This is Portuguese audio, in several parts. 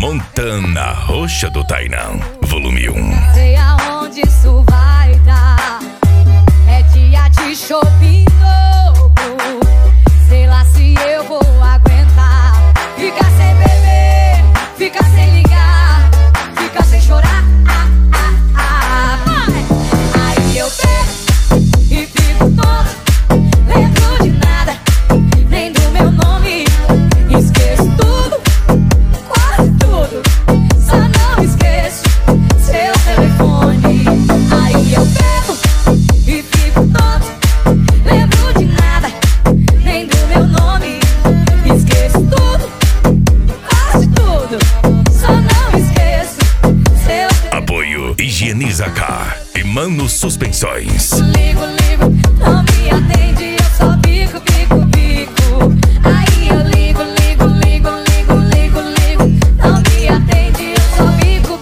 Montana Roxa do Tainã, volume 1. Sei aonde isso vai dar. É dia de shopping novo. Sei lá se eu vou aguentar. Ficar sem beber, ficar sem ligar, ficar sem chorar. Aí eu bebo e fico tonto. Lembro de nada, nem do meu nome. Esqueço tudo, quase tudo. Só não esqueço seu telefone. Aí eu bebo e fico tonto. Lembro de nada, nem do meu nome. Esqueço tudo, quase tudo. Só não esqueço seu telefone. Apoio Higieniza Car e Mano Suspensões. Ligo, não me atende, eu só bico. Aí eu ligo, não me atende, eu só bico.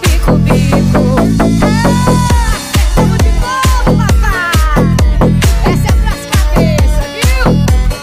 Vamos de novo, papai. Essa é pras cabeças, viu?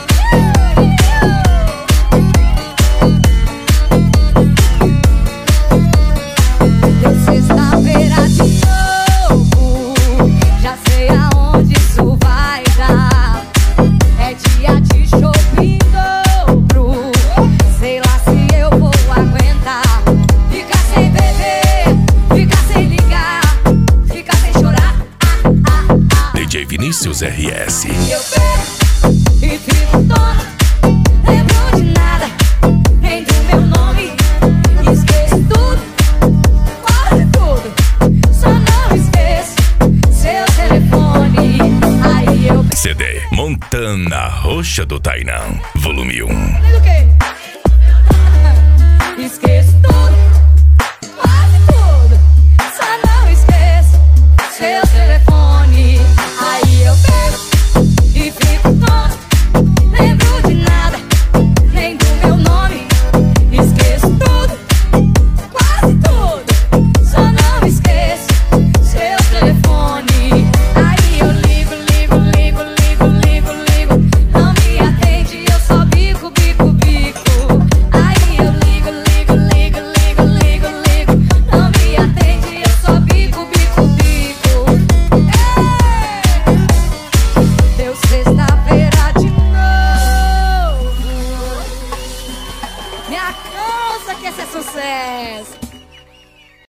Deu sexta-feira de novo. Já sei aonde isso vai dar. É dia de shopping dobro. Sei lá se eu vou aguentar. Ficar sem beber, ficar sem ligar, ficar sem chorar. DJ Vinícius RS. Eu bebo e fico tonto. Lembro de nada, nem do meu nome. Esqueço tudo, quase tudo. Só não esqueço seu telefone. Aí eu bebo. CD Montana Roxa do Tainã, volume 1. Do quê? Esqueço